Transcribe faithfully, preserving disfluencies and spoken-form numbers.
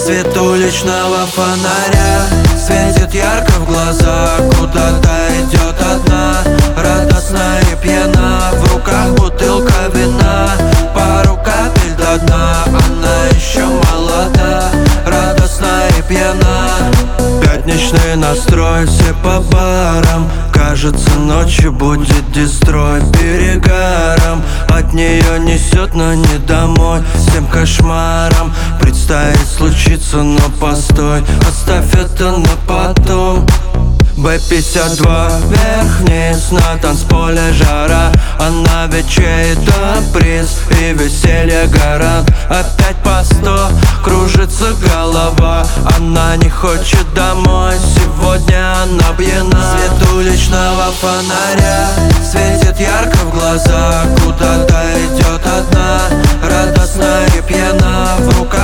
Свет уличного фонаря светит ярко в глаза. Куда-то идет одна, радостная и пьяна. В руках бутылка вина, пару капель до дна. Она еще молода, радостная и пьяна. Пятничный настрой, все по барам. Кажется, ночью будет дестрой. Перегаром от нее несет, но не домой. Всем кошмаром предстоит случиться, но постой, оставь это на потом. Бэ пятьдесят два вверх-вниз, на танцполе жара. Она ведь чей-то приз и веселье гарант. Опять по сто, кружится голова. Она не хочет домой, сегодня она пьяна. Свет уличного фонаря светит ярко в глаза. Куда-то идет одна, радостная и пьяна. В руках